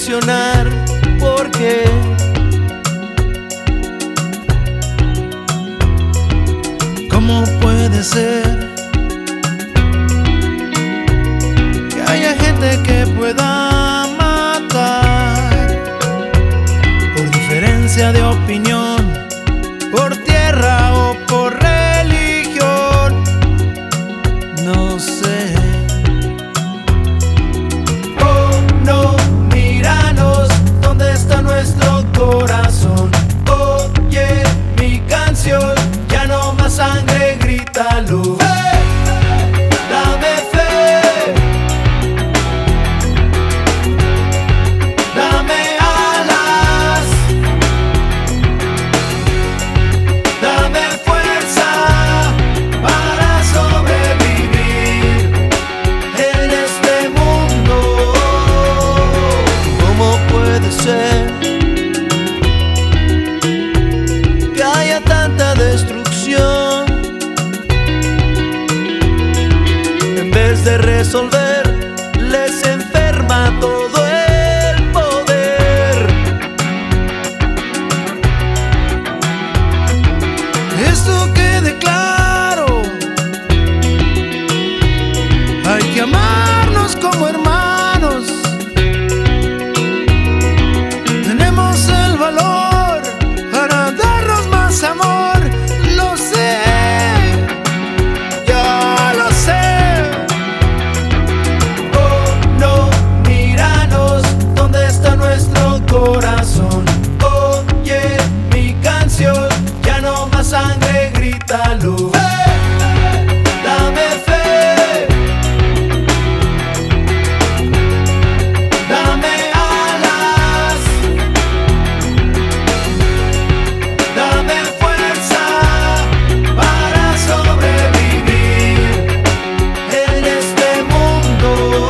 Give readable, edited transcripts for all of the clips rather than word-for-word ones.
reflexionar por qué. ¿Cómo puede ser que haya gente que pueda matar por diferencia de opinión, por tierra o por religión? No sé. Oh no, míranos, ¿dónde está nuestro corazón? Oye mi canción, ya no más sangre, grítalo. Dame fe, dame alas, dame fuerza para sobrevivir en este mundo. ¿Cómo puede ser que haya tanta destrucción? En vez de resolver, les enferma todo el poder. Esto quede claro, hay que amarnos como hermanos. Tenemos el valor para darnos más amor. Lo sé, ya lo sé. Oh no, míranos, ¿dónde está nuestro corazón? Oye mi canción, ya no más sangre, grítalo. Dame fe, dame alas, dame fuerza para sobrevivir en este mundo.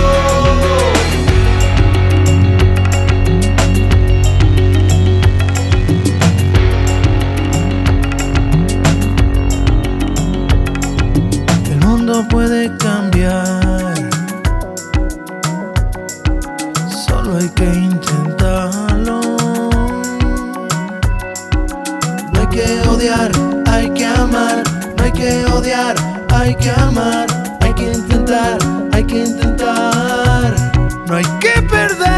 El mundo puede cambiar, solo hay que intentarlo. No hay que odiar, hay que amar. No hay que odiar, hay que amar. Hay que intentar, hay que intentar. No hay que perder.